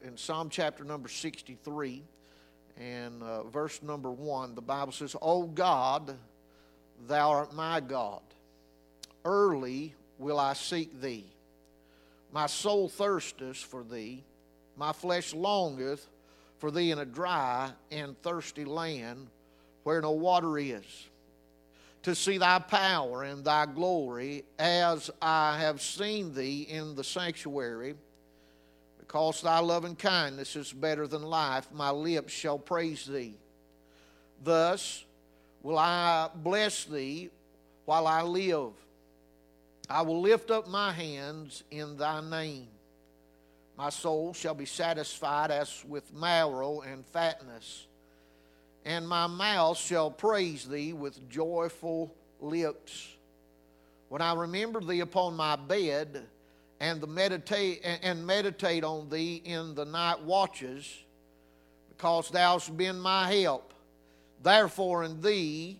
in Psalm chapter number 63 and verse number 1, the Bible says, O God, thou art my God. Early will I seek thee. My soul thirsteth for thee. My flesh longeth for thee in a dry and thirsty land where no water is, to see thy power and thy glory as I have seen thee in the sanctuary. Because thy loving kindness is better than life, my lips shall praise thee. Thus will I bless thee while I live. I will lift up my hands in thy name. My soul shall be satisfied as with marrow and fatness, and my mouth shall praise thee with joyful lips. When I remember thee upon my bed, and meditate on thee in the night watches, because thou hast been my help. Therefore in the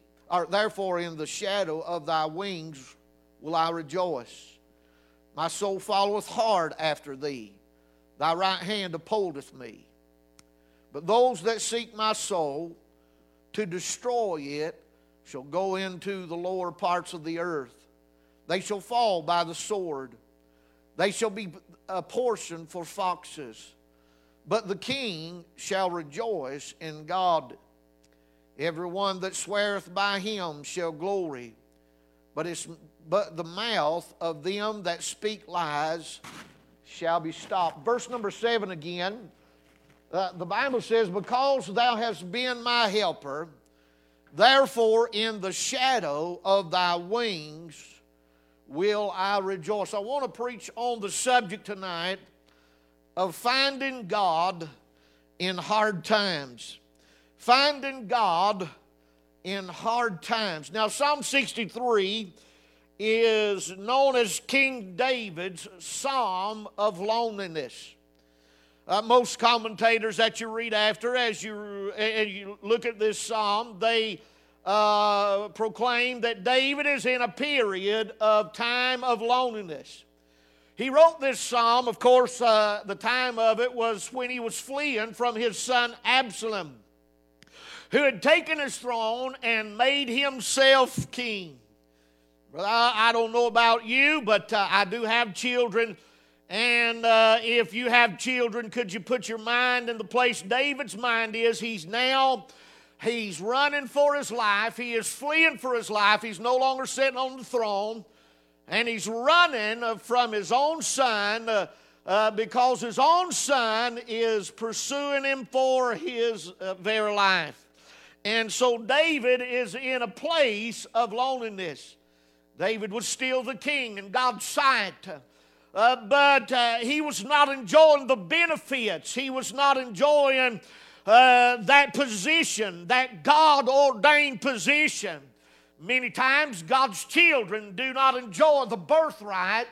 shadow of thy wings will I rejoice. My soul followeth hard after thee. Thy right hand upholdeth me. But those that seek my soul to destroy it shall go into the lower parts of the earth. They shall fall by the sword. They shall be a portion for foxes. But the king shall rejoice in God. Everyone that sweareth by him shall glory. But the mouth of them that speak lies shall be stopped. Verse number 7 again. The Bible says, because thou hast been my helper, therefore in the shadow of thy wings will I rejoice. I want to preach on the subject tonight of finding God in hard times. Finding God in hard times. Now, Psalm 63 is known as King David's Psalm of loneliness. Most commentators that you read after, as you look at this psalm, they proclaim that David is in a period of time of loneliness. He wrote this psalm, of course, the time of it was when he was fleeing from his son Absalom, who had taken his throne and made himself king. Well, I don't know about you, but I do have children. And if you have children, could you put your mind in the place David's mind is? He's running for his life. He is fleeing for his life. He's no longer sitting on the throne. And he's running from his own son because his own son is pursuing him for his very life. And so David is in a place of loneliness. David was still the king in God's sight. But he was not enjoying the benefits. He was not enjoying that position, that God-ordained position. Many times God's children do not enjoy the birthright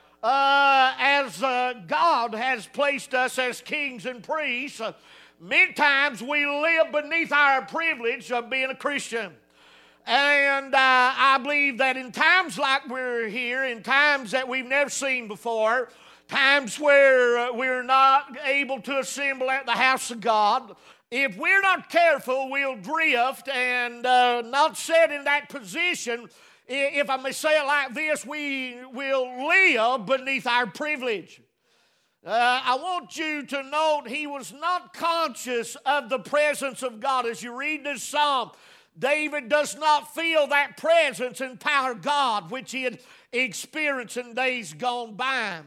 as God has placed us as kings and priests. Many times we live beneath our privilege of being a Christian. And I believe that in times like we're here, in times that we've never seen before, times where we're not able to assemble at the house of God, if we're not careful, we'll drift and not sit in that position. If I may say it like this, we will live beneath our privilege. I want you to note he was not conscious of the presence of God. As you read this psalm, David does not feel that presence and power of God which he had experienced in days gone by.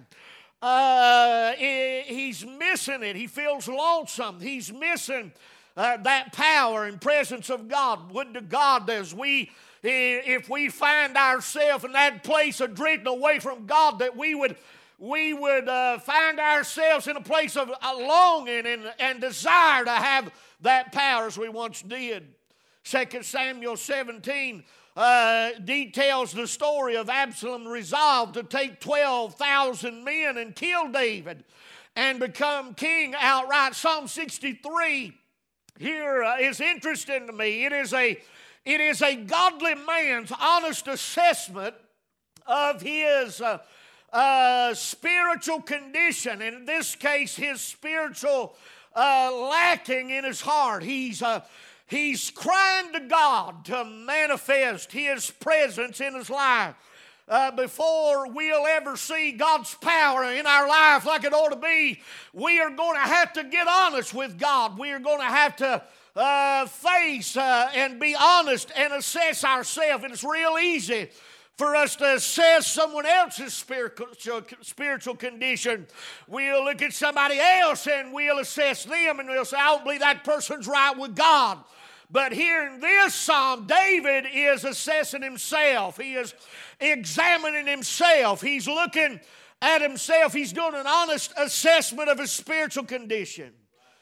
He's missing it. He feels lonesome. He's missing that power and presence of God. Would to God if we find ourselves in that place of drifting away from God, that we would find ourselves in a place of longing and desire to have that power as we once did. 2 Samuel 17 details the story of Absalom resolved to take 12,000 men and kill David and become king outright. Psalm 63 here is interesting to me. It is a godly man's honest assessment of his spiritual condition. In this case, his spiritual lacking in his heart. He's crying to God to manifest His presence in his life. Before we'll ever see God's power in our life like it ought to be, we are going to have to get honest with God. We are going to have to face and be honest and assess ourselves. And it's real easy for us to assess someone else's spiritual condition. We'll look at somebody else and we'll assess them and we'll say, I don't believe that person's right with God. But here in this psalm, David is assessing himself. He is examining himself. He's looking at himself. He's doing an honest assessment of his spiritual condition.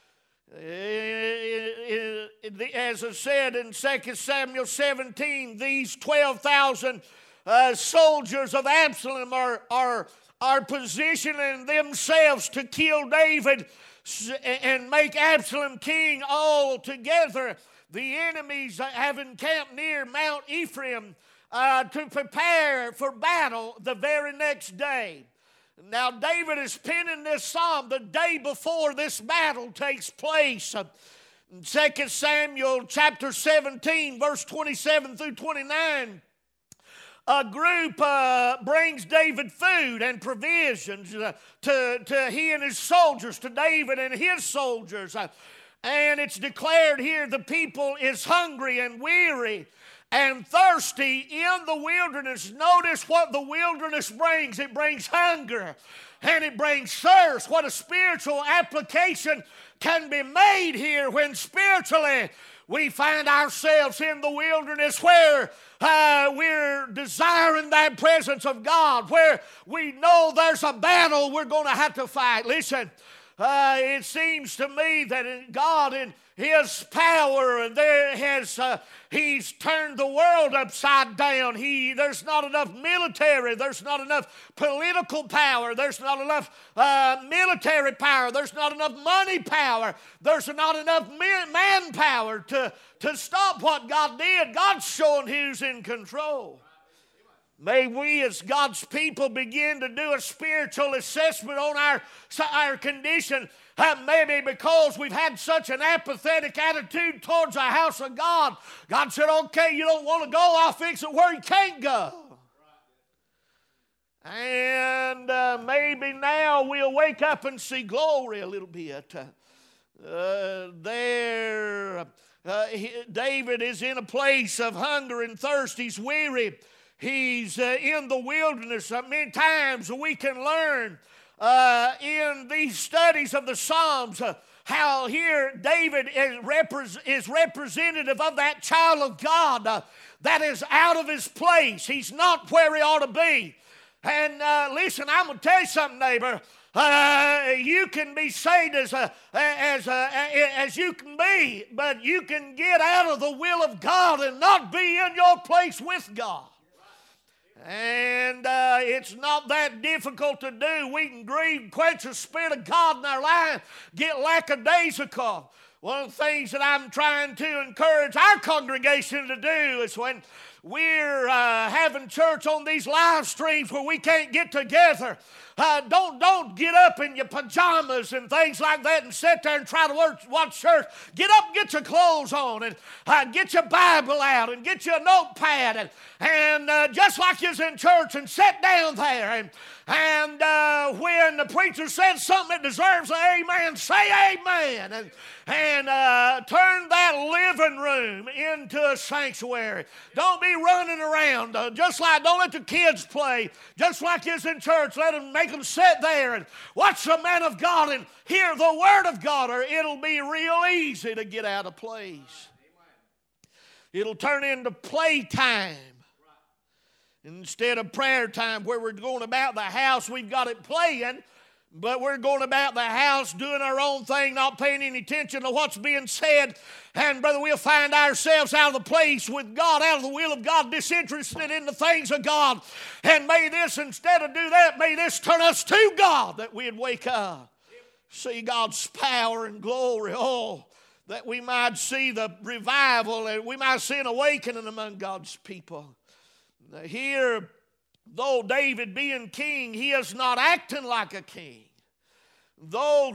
As I said in 2 Samuel 17, these 12,000 soldiers of Absalom are positioning themselves to kill David and make Absalom king all together. The enemies have encamped near Mount Ephraim to prepare for battle the very next day. Now David is penning this psalm the day before this battle takes place. In 2 Samuel chapter 17, verse 27 through 29, a group brings David food and provisions to he and his soldiers, to David and his soldiers. And it's declared here the people is hungry and weary and thirsty in the wilderness. Notice what the wilderness brings. It brings hunger and it brings thirst. What a spiritual application can be made here when spiritually we find ourselves in the wilderness where we're desiring that presence of God, where we know there's a battle we're going to have to fight. Listen, it seems to me that God in His power and He's turned the world upside down. There's not enough military. There's not enough political power. There's not enough military power. There's not enough money power. There's not enough manpower to stop what God did. God's showing who's in control. May we as God's people begin to do a spiritual assessment on our condition. Maybe because we've had such an apathetic attitude towards the house of God. God said, okay, you don't want to go, I'll fix it where you can't go. And maybe now we'll wake up and see glory a little bit. David is in a place of hunger and thirst. He's weary. He's in the wilderness. Many times we can learn in these studies of the Psalms how here David is representative of that child of God that is out of his place. He's not where he ought to be. And listen, I'm going to tell you something, neighbor. You can be saved as you can be, but you can get out of the will of God and not be in your place with God. And it's not that difficult to do. We can grieve, quench the Spirit of God in our life, get lackadaisical. One of the things that I'm trying to encourage our congregation to do is when we're having church on these live streams where we can't get together, don't get up in your pajamas and things like that and sit there and try to watch church. Get up and get your clothes on and get your Bible out and get your notepad and just like you're in church and sit down there and when the preacher says something that deserves an amen, say amen and turn that living room into a sanctuary. Don't be running around. Don't let the kids play. Just like it's in church, make them sit there and watch the man of God and hear the word of God, or it'll be real easy to get out of place. It'll turn into playtime instead of prayer time, where we're going about the house. We've got it playing, but we're going about the house doing our own thing, not paying any attention to what's being said. And brother, we'll find ourselves out of the place with God, out of the will of God, disinterested in the things of God. And may this, instead of do that, may this turn us to God, that we'd wake up, see God's power and glory. Oh, that we might see the revival and we might see an awakening among God's people. Now here though David being king, he is not acting like a king. Though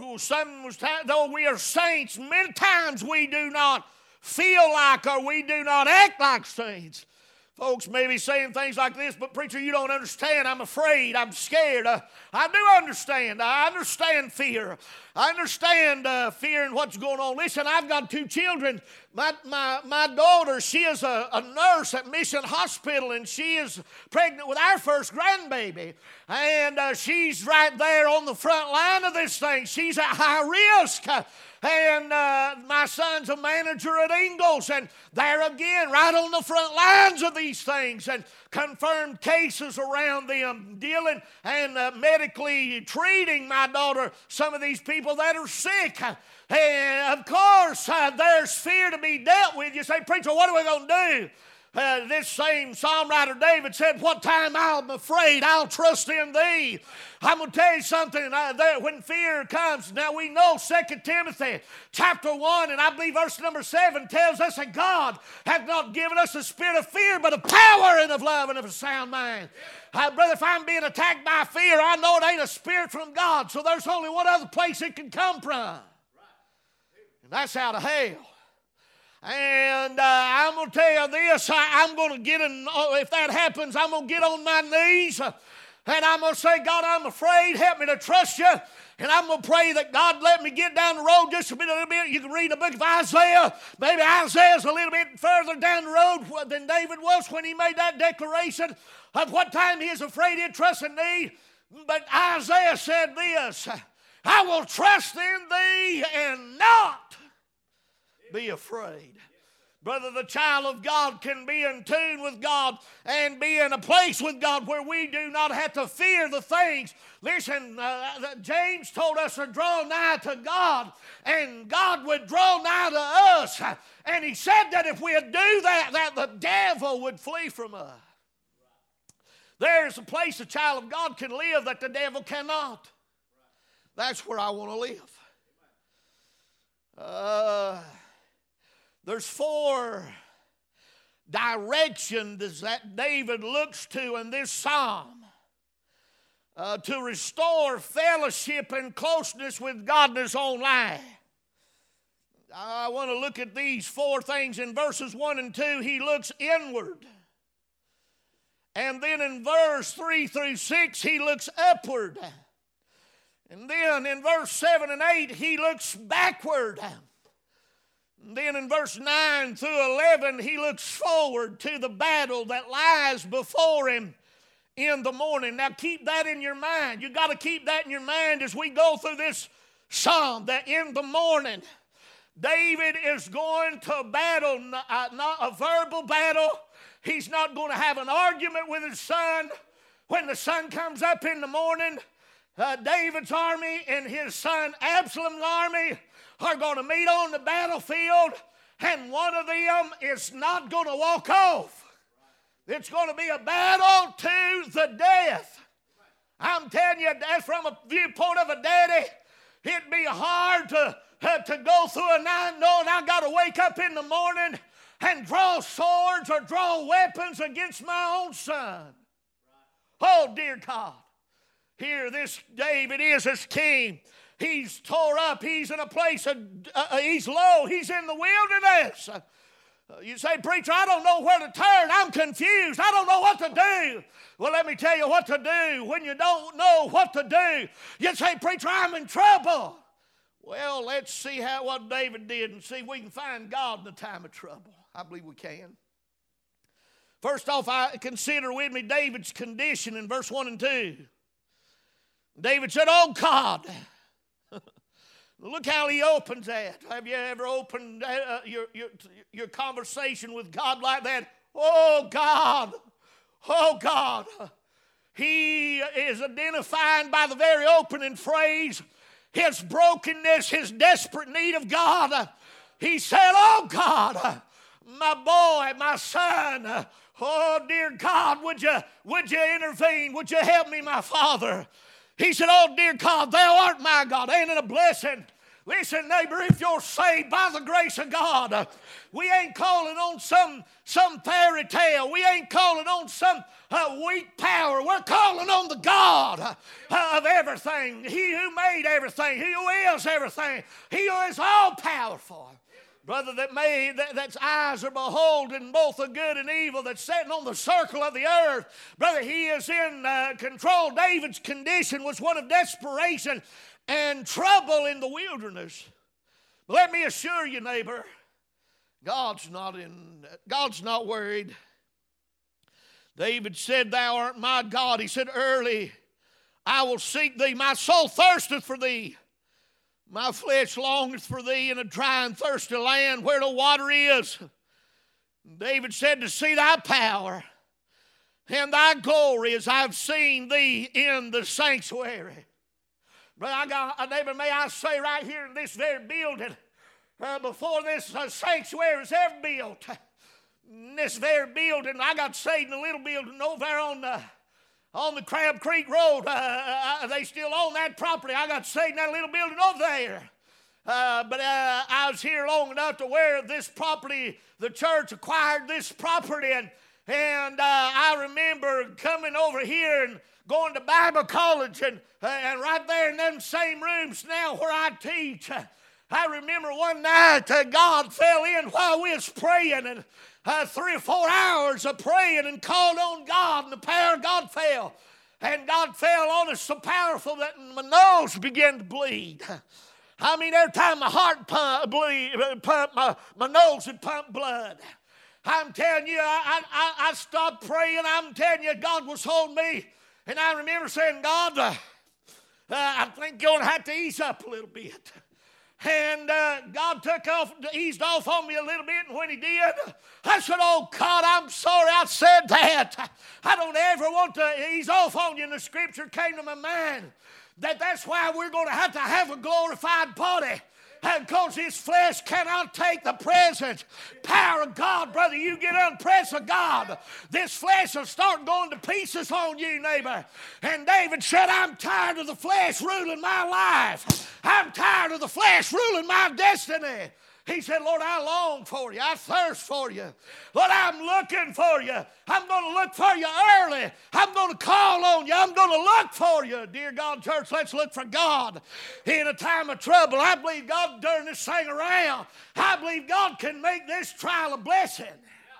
we are saints, many times we do not feel like or we do not act like saints. Folks may be saying things like this, but preacher, you don't understand. I'm afraid. I'm scared. I do understand. I understand fear. I understand fear and what's going on. Listen, I've got 2 children. My daughter, she is a nurse at Mission Hospital, and she is pregnant with our first grandbaby. And she's right there on the front line of this thing. She's at high risk. And my son's a manager at Ingalls, and there again, right on the front lines of these things, and confirmed cases around them, dealing and medically treating my daughter, some of these people that are sick. And of course, there's fear to be dealt with. You say, preacher, what are we going to do? This same psalm writer David said, what time I'm afraid, I'll trust in thee. I'm going to tell you something. When fear comes, now we know 2 Timothy chapter 1, and I believe verse number 7 tells us that God hath not given us a spirit of fear, but of power and of love and of a sound mind. Brother, if I'm being attacked by fear, I know it ain't a spirit from God, so there's only one other place it can come from. And that's out of hell. And I'm going to tell you this, I'm going to get in, if that happens, I'm going to get on my knees and I'm going to say, God, I'm afraid, help me to trust you. And I'm going to pray that God let me get down the road just a little bit. You can read the book of Isaiah. Maybe Isaiah's a little bit further down the road than David was when he made that declaration of what time he is afraid he'd trust in thee. But Isaiah said this, I will trust in thee and not be afraid. Brother, the child of God can be in tune with God and be in a place with God where we do not have to fear the things. Listen, James told us to draw nigh to God, and God would draw nigh to us. And he said that if we would do that the devil would flee from us. There's a place a child of God can live that the devil cannot. That's where I want to live. There's 4 directions that David looks to in this psalm to restore fellowship and closeness with God in his own life. I want to look at these 4 things. In verses 1 and 2, he looks inward. And then in verse 3 through 6, he looks upward. And then in verse 7 and 8, he looks backward. And then in verse 9 through 11, he looks forward to the battle that lies before him in the morning. Now keep that in your mind. You've got to keep that in your mind as we go through this psalm, that in the morning, David is going to battle, not a verbal battle. He's not going to have an argument with his son. When the sun comes up in the morning, David's army and his son Absalom's army are going to meet on the battlefield, and one of them is not going to walk off. It's going to be a battle to the death. I'm telling you, that's from a viewpoint of a daddy, it'd be hard to go through a night knowing I got to wake up in the morning and draw swords or draw weapons against my own son. Oh, dear God. Here this David is as king. He's tore up. He's in a place, he's low. He's in the wilderness. You say, preacher, I don't know where to turn. I'm confused. I don't know what to do. Well, let me tell you what to do. When you don't know what to do, you say, preacher, I'm in trouble. Well, let's see what David did and see if we can find God in the time of trouble. I believe we can. First off, consider with me David's condition in verse 1 and 2. David said, oh God. Look how he opens that. Have you ever opened your conversation with God like that? Oh God. Oh God. He is identifying by the very opening phrase his brokenness, his desperate need of God. He said, oh God, my boy, my son, oh dear God, would you intervene? Would you help me, my father? He said, oh dear God, thou art my God. Ain't it a blessing Listen, neighbor, if you're saved by the grace of God, we ain't calling on some fairy tale. We ain't calling on some weak power. We're calling on the God of everything. He who made everything. He who is everything. He who is all powerful. Brother, that's eyes are beholding both the good and evil, that's sitting on the circle of the earth. Brother, he is in control. David's condition was one of desperation and trouble in the wilderness. But let me assure you, neighbor, God's not worried. David said, "Thou art my God." He said, "Early I will seek thee. My soul thirsteth for thee. My flesh longeth for thee in a dry and thirsty land where no water is." David said, "To see thy power and thy glory as I've seen thee in the sanctuary." Brother, neighbor, may I say right here in this very building, before this sanctuary was ever built, in this very building, I got saved in a little building over there on the Crab Creek Road. They still own that property. I got saved in that little building over there. But I was here long enough to where this property, the church acquired this property, and I remember coming over here and going to Bible college, and right there in them same rooms now where I teach, I remember one night God fell in while we was praying, and 3 or 4 hours of praying and called on God, and the power of God fell. And God fell on us so powerful that my nose began to bleed. I mean, every time my heart pumped, my nose would pump blood. I'm telling you, I stopped praying. I'm telling you, God was holding me. And I remember saying, "God, I think you're going to have to ease up a little bit." And God eased off on me a little bit, and when he did, I said, "Oh God, I'm sorry I said that. I don't ever want to ease off on you." And the scripture came to my mind that's why we're going to have a glorified body. Because his flesh cannot take the present power of God. Brother, you get on the presence of God, this flesh will start going to pieces on you, neighbor. And David said, "I'm tired of the flesh ruling my life. I'm tired of the flesh ruling my destiny." He said, "Lord, I long for you. I thirst for you. Lord, I'm looking for you. I'm going to look for you early. I'm going to call on you. I'm going to look for you." Dear God, church, let's look for God in a time of trouble. I believe God turn this thing around. I believe God can make this trial a blessing.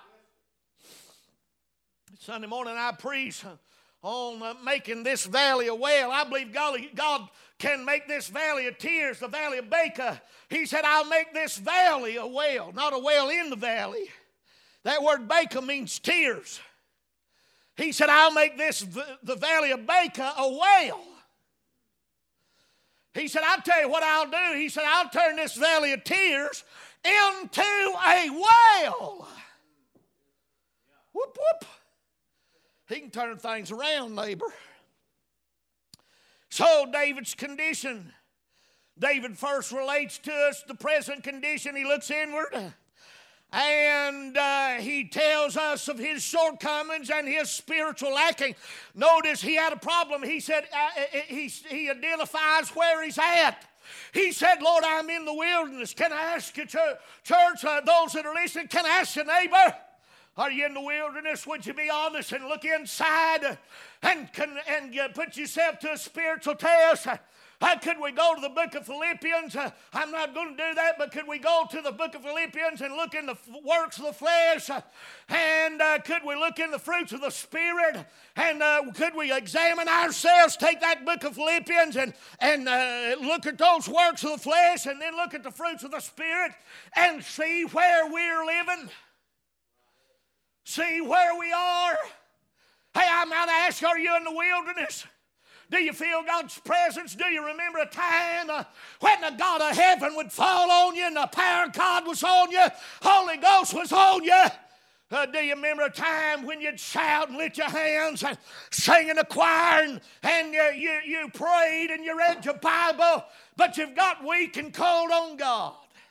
Sunday morning I preach on making this valley a well. I believe God can make this valley of tears, the valley of Baca. He said, "I'll make this valley a well," not a well in the valley. That word Baca means tears. He said, "I'll make the valley of Baca a well." He said, "I'll tell you what I'll do." He said, "I'll turn this valley of tears into a well." Whoop, whoop. He can turn things around, neighbor. So David's condition. David first relates to us the present condition. He looks inward. And he tells us of his shortcomings and his spiritual lacking. Notice he had a problem. He said he identifies where he's at. He said, "Lord, I'm in the wilderness." Can I ask you, church, those that are listening, can I ask your neighbor, are you in the wilderness? Would you be honest and look inside and put yourself to a spiritual test? Could we go to the book of Philippians? I'm not going to do that, but could we go to the book of Philippians and look in the works of the flesh? And could we look in the fruits of the Spirit? And could we examine ourselves, take that book of Philippians and look at those works of the flesh and then look at the fruits of the Spirit and see where we're living? See where we are? Hey, I might ask, are you in the wilderness? Do you feel God's presence? Do you remember a time when the God of heaven would fall on you and the power of God was on you? Holy Ghost was on you? Do you remember a time when you'd shout and lift your hands and sing in the choir and you prayed and you read your Bible, but you've got weak and cold on God?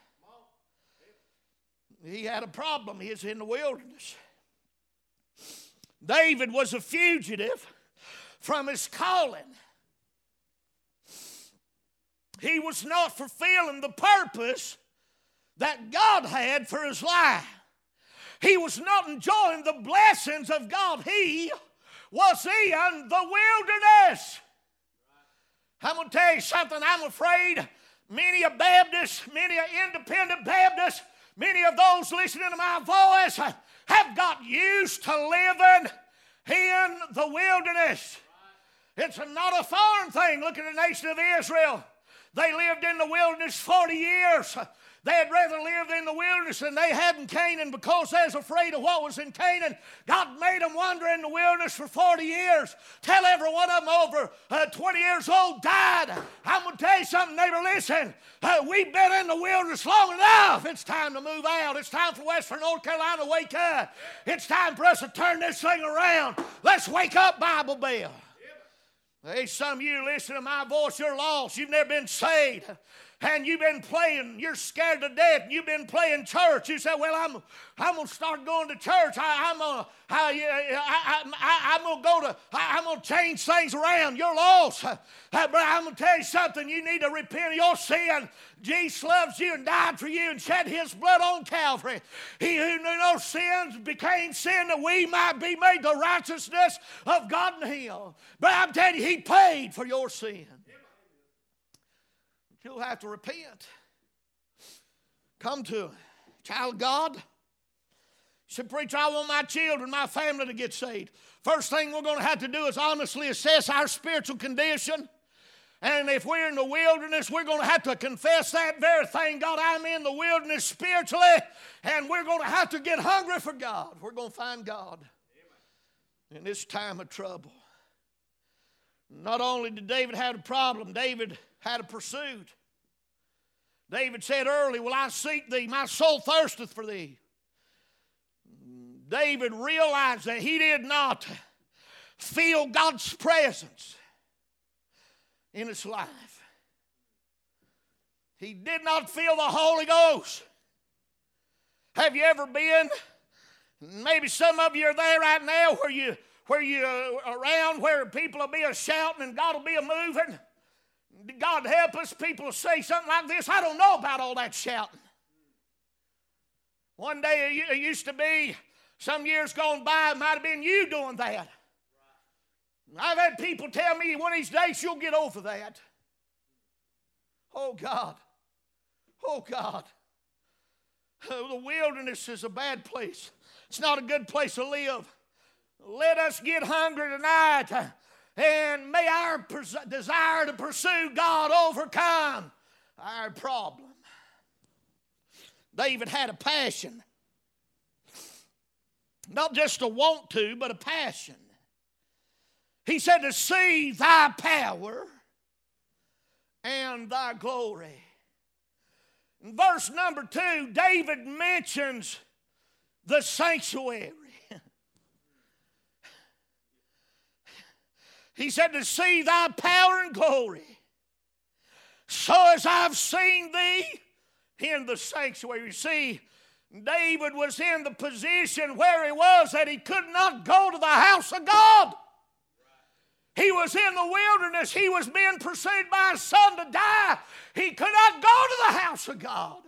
He had a problem. He was in the wilderness. David was a fugitive from his calling. he was not fulfilling the purpose that God had for his life. He was not enjoying the blessings of God. He was in the wilderness. I'm going to tell you something. I'm afraid many a Baptist, many a independent Baptist, many of those listening to my voice have got used to living in the wilderness. It's not a foreign thing. Look at the nation of Israel. They lived in the wilderness 40 years. They had rather lived in the wilderness than they had in Canaan because they was afraid of what was in Canaan. God made them wander in the wilderness for 40 years. Till every one of them over 20 years old died. I'm going to tell you something, neighbor, listen. We've been in the wilderness long enough. It's time to move out. It's time for Western North Carolina to wake up. It's time for us to turn this thing around. Let's wake up, Bible Belt. Hey, some of you listen to my voice, you're lost. You've never been saved. And you've been playing, you're scared to death, and you've been playing church. You say, well, I'm going to start going to church. I'm going to change things around. You're lost. But I'm going to tell you something. You need to repent of your sin. Jesus loves you and died for you and shed his blood on Calvary. He who knew no sins became sin that we might be made the righteousness of God in him. But I'm telling you, he paid for your sin. You'll have to repent. Come to him. Child of God. You said, preacher, I want my children, my family to get saved. First thing we're going to have to do is honestly assess our spiritual condition. And if we're in the wilderness, we're going to have to confess that very thing. God, I'm in the wilderness spiritually, and we're going to have to get hungry for God. We're going to find God in this time of trouble. Not only did David have a problem, David had a pursuit. David said early, will I seek thee? My soul thirsteth for thee. David realized that he did not feel God's presence in his life. He did not feel the Holy Ghost. Have you ever been? Maybe some of you are there right now where you are around where people will be a shouting and God will be a moving. God help us, people will say something like this. I don't know about all that shouting. One day it used to be, some years gone by, it might have been you doing that. I've had people tell me one of these days you'll get over that. Oh God. Oh God. The wilderness is a bad place. It's not a good place to live. Let us get hungry tonight. And may our desire to pursue God overcome our problem. David had a passion. Not just a want to, but a passion. He said to see thy power and thy glory. In verse number 2, David mentions the sanctuary. He said to see thy power and glory, so as I've seen thee in the sanctuary. You see, David was in the position where he was that he could not go to the house of God. He was in the wilderness. He was being pursued by his son to die. He could not go to the house of God.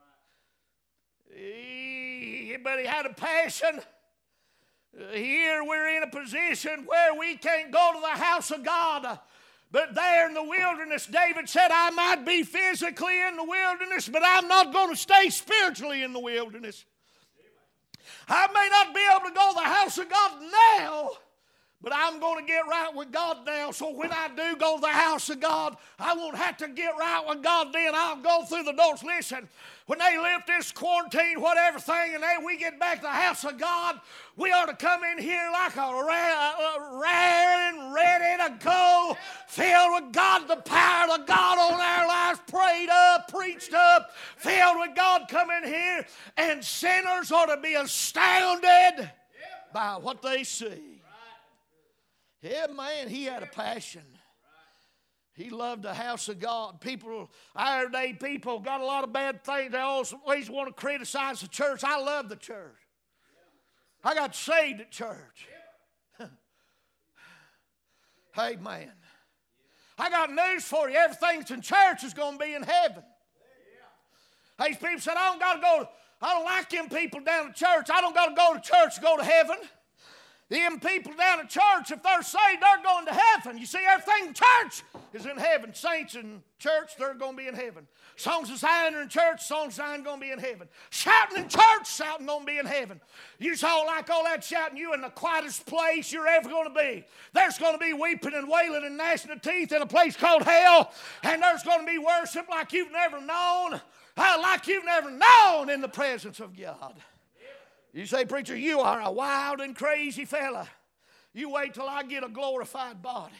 But he had a passion. Here we're in a position where we can't go to the house of God. But there in the wilderness, David said, I might be physically in the wilderness, but I'm not going to stay spiritually in the wilderness. I may not be able to go to the house of God now, but I'm going to get right with God now. So when I do go to the house of God, I won't have to get right with God then. I'll go through the doors. Listen, when they lift this quarantine, whatever thing, and then we get back to the house of God, we ought to come in here like raring, ready to go, filled with God, the power of God on our lives, prayed up, preached up, filled with God. Come in here, and sinners ought to be astounded by what they see. Yeah, man, he had a passion. He loved the house of God. Our day people got a lot of bad things. They always want to criticize the church. I love the church. I got saved at church. Hey, man. I got news for you. Everything's in church is going to be in heaven. These people said, I don't like them people down at church. I don't got to go to church to go to heaven. Them people down at church, if they're saved, they're going to heaven. You see, everything in church is in heaven. Saints in church, they're going to be in heaven. Songs of Zion are in church, songs of Zion are going to be in heaven. Shouting in church, shouting going to be in heaven. You all like all that shouting, you in the quietest place you're ever going to be. There's going to be weeping and wailing and gnashing of teeth in a place called hell, and there's going to be worship like you've never known. Like you've never known in the presence of God. You say, preacher, you are a wild and crazy fella. You wait till I get a glorified body.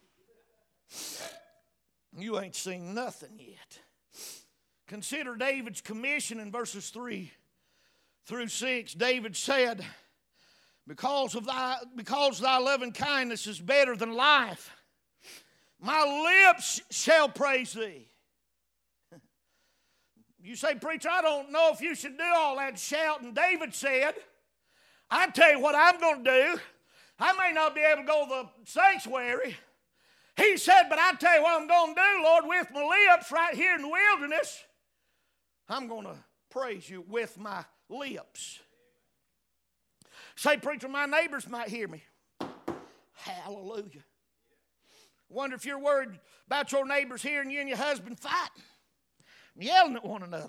You ain't seen nothing yet. Consider David's commission in verses 3 through 6. David said, because thy loving kindness is better than life, my lips shall praise thee. You say, preacher, I don't know if you should do all that shouting. David said, I tell you what I'm going to do. I may not be able to go to the sanctuary. He said, but I tell you what I'm going to do, Lord, with my lips right here in the wilderness. I'm going to praise you with my lips. Say, preacher, my neighbors might hear me. Hallelujah. Wonder if you're worried about your neighbors hearing you and your husband fighting, yelling at one another.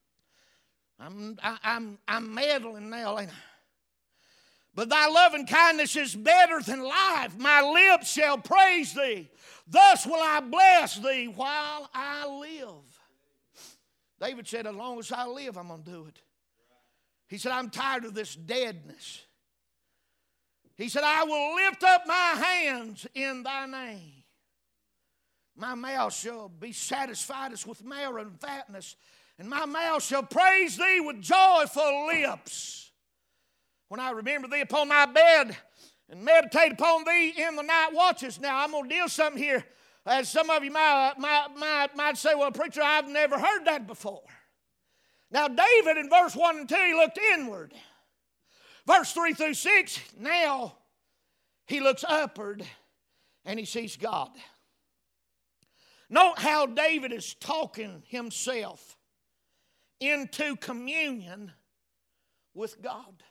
I'm meddling now, ain't I? But thy loving kindness is better than life. My lips shall praise thee. Thus will I bless thee while I live. David said, as long as I live, I'm going to do it. He said, I'm tired of this deadness. He said, I will lift up my hands in thy name. My mouth shall be satisfied as with marrow and fatness, and my mouth shall praise thee with joyful lips. When I remember thee upon my bed and meditate upon thee in the night watches. Now, I'm going to deal something here. As some of you might say, well, preacher, I've never heard that before. Now, David in verse 1 and 2, he looked inward. Verse 3 through 6, now he looks upward and he sees God. Note how David is talking himself into communion with God.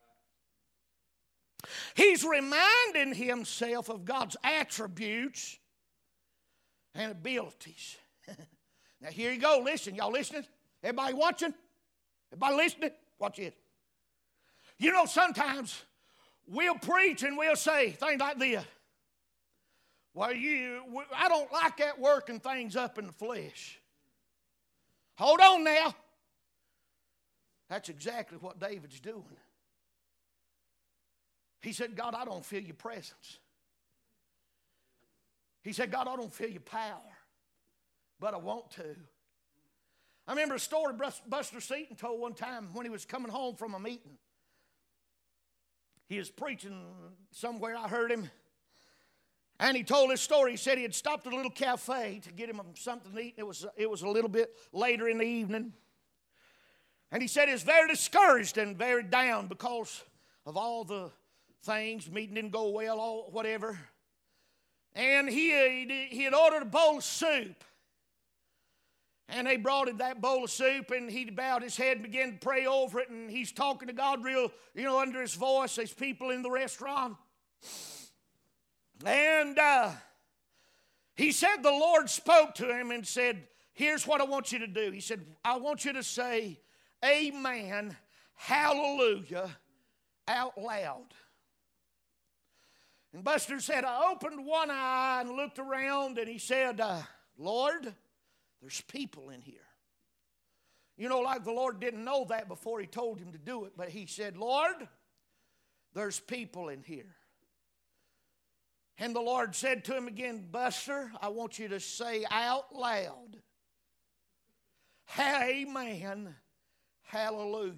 He's reminding himself of God's attributes and abilities. Now here you go. Listen. Y'all listening? Everybody watching? Everybody listening? Watch it. You know, sometimes we'll preach and we'll say things like this. Well, I don't like that working things up in the flesh. Hold on now. That's exactly what David's doing. He said, God, I don't feel your presence. He said, God, I don't feel your power, but I want to. I remember a story Buster Seaton told one time when he was coming home from a meeting. He was preaching somewhere, I heard him. And he told this story. He said he had stopped at a little cafe to get him something to eat. It was a little bit later in the evening. And he said he was very discouraged and very down because of all the things. Meeting didn't go well, whatever. And he had ordered a bowl of soup. And they brought him that bowl of soup, and he bowed his head and began to pray over it. And he's talking to God real, under his voice. There's people in the restaurant. And he said the Lord spoke to him and said, here's what I want you to do. He said, I want you to say, amen, hallelujah, out loud. And Buster said, I opened one eye and looked around, and he said, Lord, there's people in here. Like the Lord didn't know that before he told him to do it, but he said, Lord, there's people in here. And the Lord said to him again, Buster, I want you to say out loud, amen, hallelujah.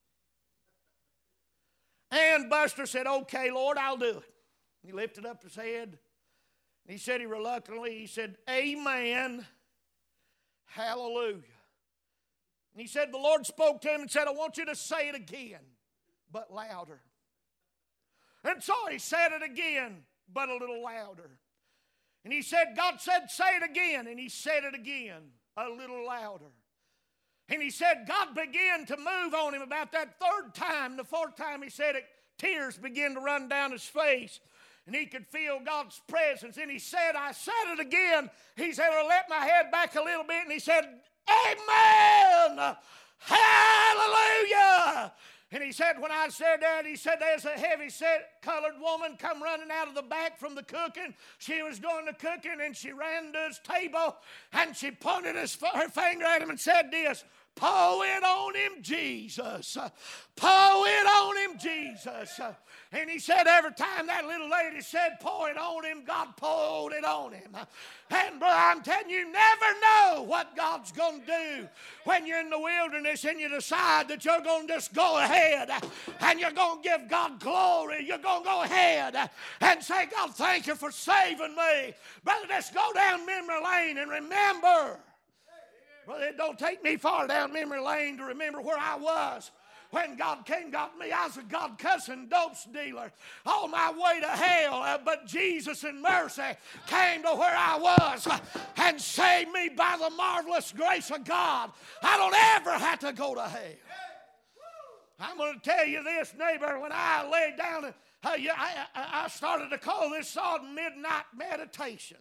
And Buster said, okay, Lord, I'll do it. He lifted up his head. And he said he said, amen, hallelujah. And he said the Lord spoke to him and said, I want you to say it again, but louder. And so he said it again, but a little louder. And he said, God said, say it again. And he said it again, a little louder. And he said, God began to move on him about that third time. The fourth time he said it, tears began to run down his face. And he could feel God's presence. And he said, I said it again. He said, I let my head back a little bit. And he said, amen. Hallelujah. And he said, when I said that, he said, there's a heavy-set colored woman come running out of the back from the cooking. She was doing the cooking, and she ran to his table, and she pointed her finger at him and said this, pour it on him, Jesus. Pour it on him, Jesus. And he said every time that little lady said, pour it on him, God poured it on him. And brother, I'm telling you, you never know what God's going to do when you're in the wilderness and you decide that you're going to just go ahead and you're going to give God glory. You're going to go ahead and say, God, thank you for saving me. Brother, let's go down memory lane and remember. Brother, it don't take me far down memory lane to remember where I was when God came and got me. I was a God-cussing dope dealer on my way to hell, but Jesus in mercy came to where I was and saved me by the marvelous grace of God. I don't ever have to go to hell. I'm going to tell you this, neighbor, when I laid down, I started to call this song midnight meditation.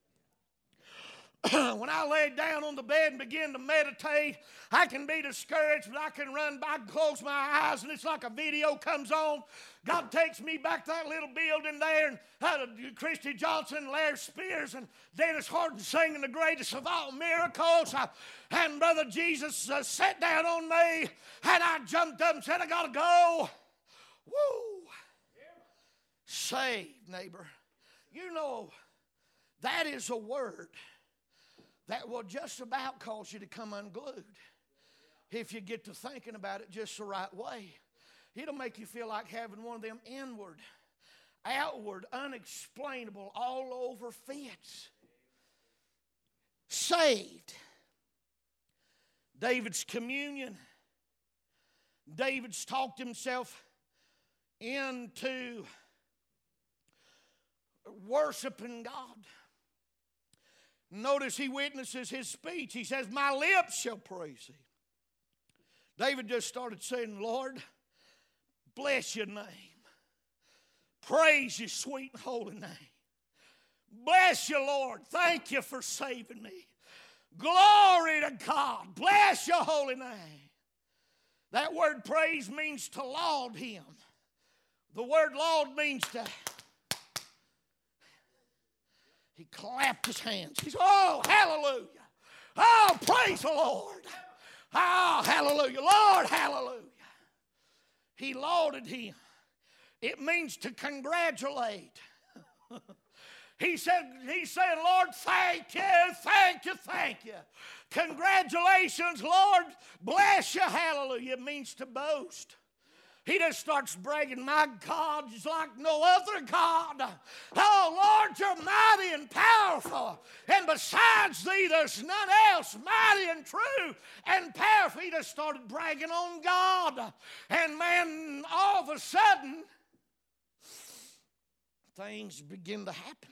When I lay down on the bed and begin to meditate, I can be discouraged, but I can run by, close my eyes, and it's like a video comes on. God takes me back to that little building there, and Christy Johnson, Larry Spears, and Dennis Horton singing the greatest of all miracles. And Brother Jesus sat down on me, and I jumped up and said, I got to go. Woo! Saved, neighbor. You know, that is a word that will just about cause you to come unglued if you get to thinking about it just the right way. It'll make you feel like having one of them inward, outward, unexplainable, all over fits. Saved. David's communion. David's talked himself into worshiping God. Notice he witnesses his speech. He says, my lips shall praise thee. David just started saying, Lord, bless your name. Praise your sweet and holy name. Bless you, Lord. Thank you for saving me. Glory to God. Bless your holy name. That word praise means to laud him. The word laud means to... He clapped his hands. He said, oh, hallelujah. Oh, praise the Lord. Oh, hallelujah. Lord, hallelujah. He lauded him. It means to congratulate. He said, Lord, thank you, thank you, thank you. Congratulations, Lord. Bless you, hallelujah. It means to boast. He just starts bragging, my God is like no other God. Oh, Lord, you're mighty and powerful. And besides thee, there's none else mighty and true and powerful. He just started bragging on God. And man, all of a sudden, things begin to happen.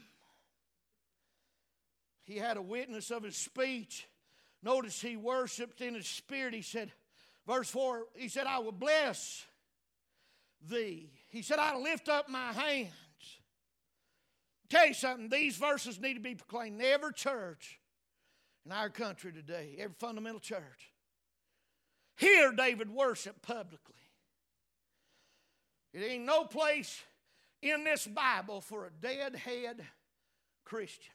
He had a witness of his speech. Notice he worshiped in his spirit. He said, verse 4, he said, I will bless thee. He said, I lift up my hands. Tell you something, these verses need to be proclaimed in every church in our country today, every fundamental church. Here David worshiped publicly. It ain't no place in this Bible for a deadhead Christian.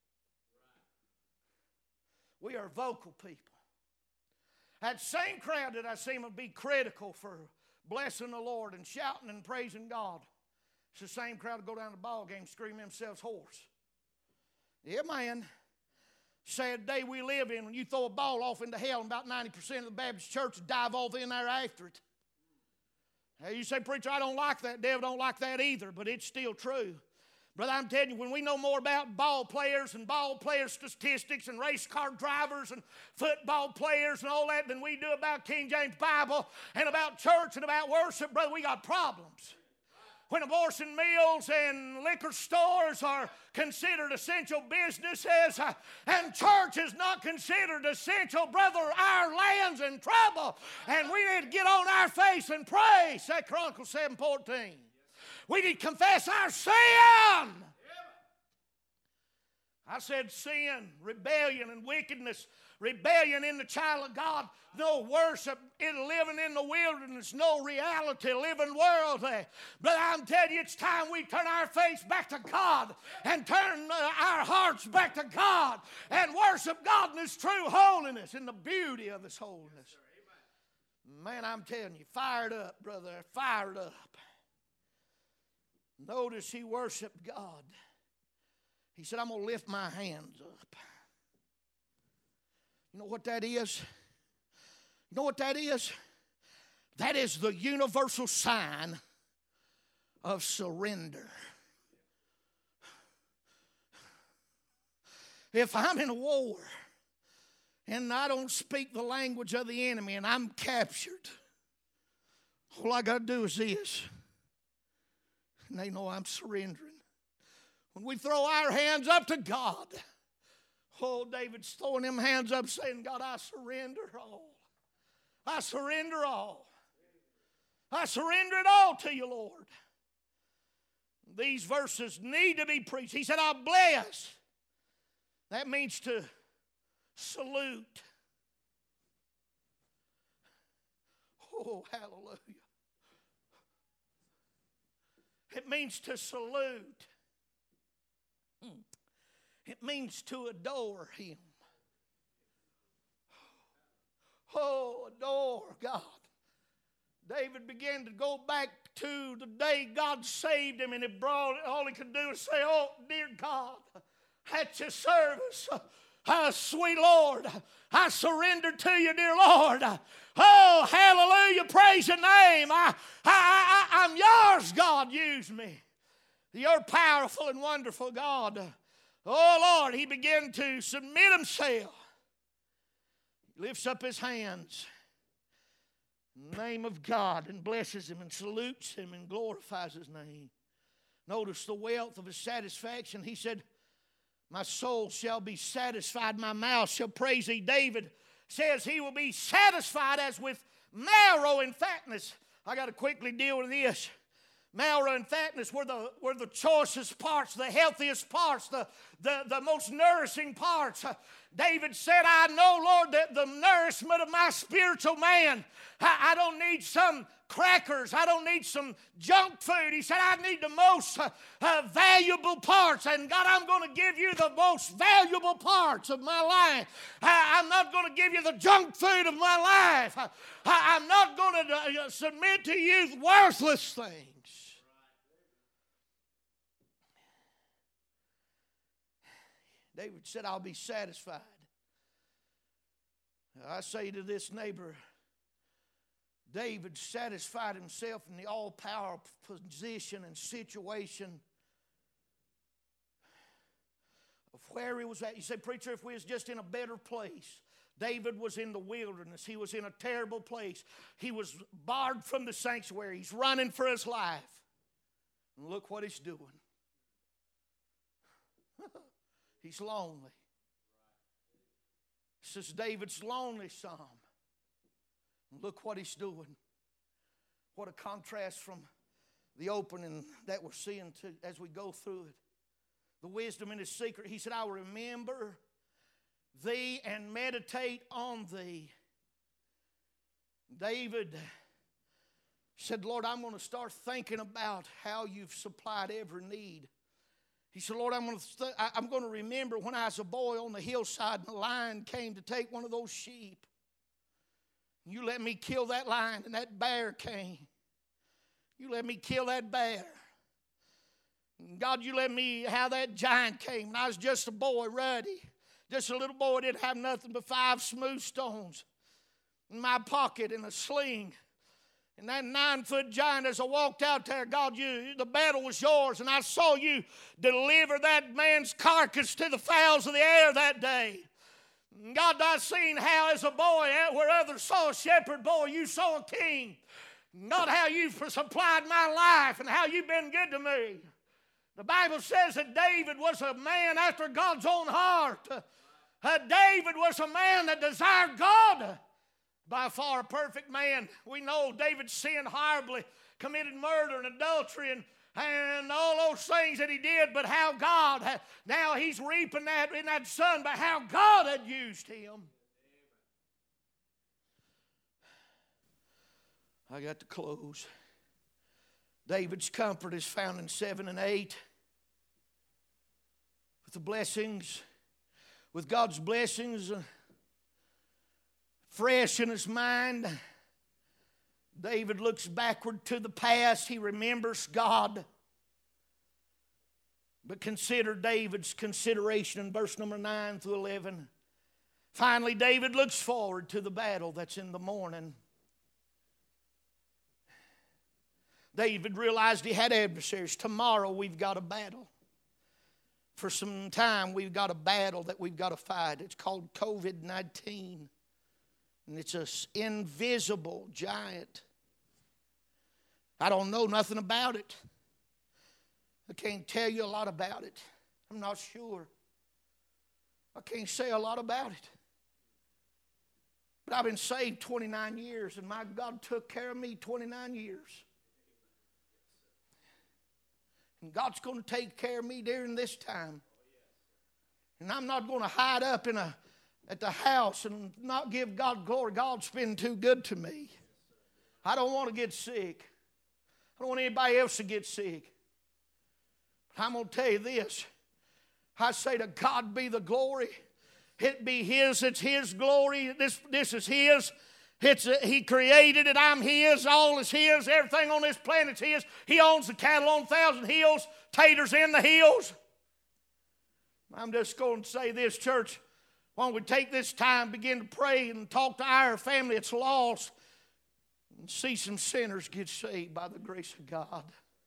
We are vocal people. That same crowd that I seem to be critical for blessing the Lord and shouting and praising God, it's the same crowd that go down to the ball game screaming themselves hoarse. Yeah, man. Sad day we live in when you throw a ball off into hell and about 90% of the Baptist church dive off in there after it. Now you say, preacher, I don't like that. Devil don't like that either, but it's still true. Brother, I'm telling you, when we know more about ball players and ball player statistics and race car drivers and football players and all that than we do about King James Bible and about church and about worship, brother, we got problems. when abortion mills and liquor stores are considered essential businesses and church is not considered essential, brother, our land's in trouble. And we need to get on our face and pray. 2 Chronicles 7:14. We need to confess our sin. I said sin, rebellion, and wickedness. Rebellion in the child of God, no worship in living in the wilderness, no reality, living worldly. But I'm telling you, it's time we turn our face back to God and turn our hearts back to God and worship God in His true holiness and the beauty of His holiness. Man, I'm telling you, fired up, brother, fired up. Notice he worshiped God. He said, I'm going to lift my hands up. You know what that is? You know what that is? That is the universal sign of surrender. If I'm in a war and I don't speak the language of the enemy and I'm captured, all I got to do is this. And they know I'm surrendering. When we throw our hands up to God, oh, David's throwing them hands up saying, God, I surrender all. I surrender all. I surrender it all to you, Lord. These verses need to be preached. He said, I'll bless. That means to salute. Oh, hallelujah. It means to salute. It means to adore Him. Oh, adore God. David began to go back to the day God saved him, and it brought, all he could do was say, oh, dear God, at your service, sweet Lord, I surrender to you, dear Lord. Oh, hallelujah, praise your name. I'm yours, God, use me. You're powerful and wonderful, God. Oh, Lord, he began to submit himself. He lifts up his hands in the name of God and blesses him and salutes him and glorifies his name. Notice the wealth of his satisfaction. He said, my soul shall be satisfied, my mouth shall praise thee. David says he will be satisfied as with marrow and fatness. I got to quickly deal with this. Marrow and fatness were the choicest parts, the healthiest parts, the most nourishing parts. David said, I know, Lord, that the nourishment of my spiritual man, I don't need some crackers. I don't need some junk food. He said, I need the most valuable parts. And God, I'm going to give you the most valuable parts of my life. I'm not going to give you the junk food of my life. I'm not going to submit to you worthless things. David said, I'll be satisfied. I say to this neighbor, David satisfied himself in the all-power position and situation of where he was at. You say, preacher, if we was just in a better place. David was in the wilderness. He was in a terrible place. He was barred from the sanctuary. He's running for his life. And look what he's doing. He's lonely. This is David's lonely psalm. And look what he's doing. What a contrast from the opening that we're seeing as we go through it. The wisdom in his secret. He said, I will remember thee and meditate on thee. David said, Lord, I'm going to start thinking about how you've supplied every need. He said, Lord, I'm going to remember when I was a boy on the hillside and a lion came to take one of those sheep. You let me kill that lion and that bear came. You let me kill that bear. And God, you let me, how that giant came. And I was just a boy, ruddy. Just a little boy, didn't have nothing but 5 smooth stones in my pocket and a sling. And that 9-foot giant, as I walked out there, God, the battle was yours. And I saw you deliver that man's carcass to the fowls of the air that day. And God, I seen how as a boy, where others saw a shepherd boy, you saw a king. God, how you've supplied my life and how you've been good to me. The Bible says that David was a man after God's own heart. David was a man that desired God. By far a perfect man. We know David sinned horribly, committed murder and adultery and all those things that he did, but how God, now he's reaping that in that son, but how God had used him. I got to close. David's comfort is found in 7 and 8. With the blessings, with God's blessings fresh in his mind, David looks backward to the past. He remembers God. But consider David's consideration in verse number 9 through 11. Finally, David looks forward to the battle that's in the morning. David realized he had adversaries. Tomorrow we've got a battle. For some time we've got a battle that we've got to fight. It's called COVID-19. And it's an invisible giant. I don't know nothing about it. I can't tell you a lot about it. I'm not sure. I can't say a lot about it. But I've been saved 29 years, and my God took care of me 29 years. And God's going to take care of me during this time. And I'm not going to hide up at the house and not give God glory. God's been too good to me. I don't want to get sick. I don't want anybody else to get sick. But I'm going to tell you this. I say to God be the glory. It be His. It's His glory. This is His. He created it. I'm His. All is His. Everything on this planet's His. He owns the cattle on 1,000 hills. Taters in the hills. I'm just going to say this, church. Why don't we take this time, begin to pray and talk to our family that's lost and see some sinners get saved by the grace of God.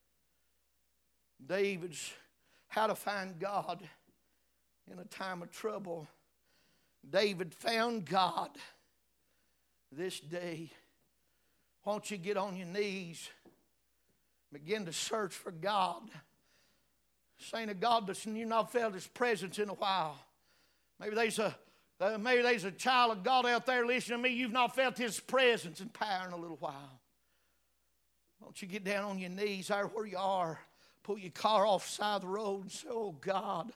David's how to find God in a time of trouble. David found God this day. Why don't you get on your knees, begin to search for God. Saying to God, you've not felt His presence in a while. Maybe there's a child of God out there listening to me. You've not felt His presence and power in a little while. Why don't you get down on your knees there where you are, pull your car off the side of the road and say, oh God,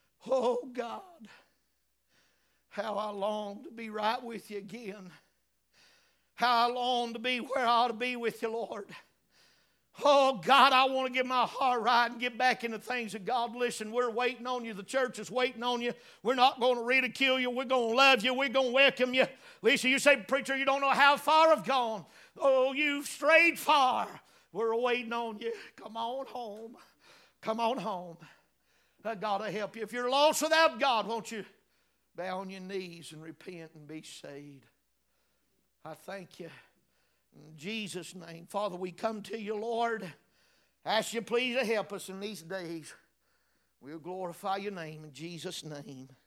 how I long to be right with you again. How I long to be where I ought to be with you, Lord. Oh, God, I want to get my heart right and get back into things of God. Listen, we're waiting on you. The church is waiting on you. We're not going to ridicule you. We're going to love you. We're going to welcome you. Listen, you say, preacher, you don't know how far I've gone. Oh, you've strayed far. We're waiting on you. Come on home. Come on home. God will help you. If you're lost without God, won't you bow on your knees and repent and be saved? I thank you. In Jesus' name. Father, we come to you, Lord. Ask you please to help us in these days. We'll glorify your name in Jesus' name.